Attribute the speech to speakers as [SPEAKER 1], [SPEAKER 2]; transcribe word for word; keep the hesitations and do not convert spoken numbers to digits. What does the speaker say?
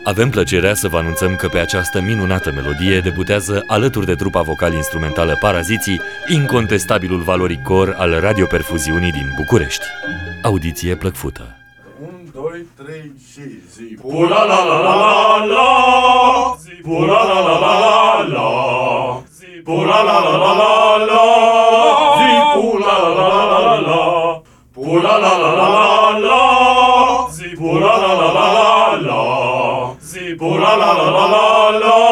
[SPEAKER 1] Avem plăcerea să vă anunțăm că pe această minunată melodie debutează, alături de trupa vocal-instrumentală Paraziții, incontestabilul valoric cor al radioperfuziunii din București. Audiție plăcută!
[SPEAKER 2] Un, doi, trei și zi. Pula la la la la la. Pula la la la la la. Pula la la la la la. Pula la la la la. Pula la la la la la. Pula la la la la. Pula la la la la.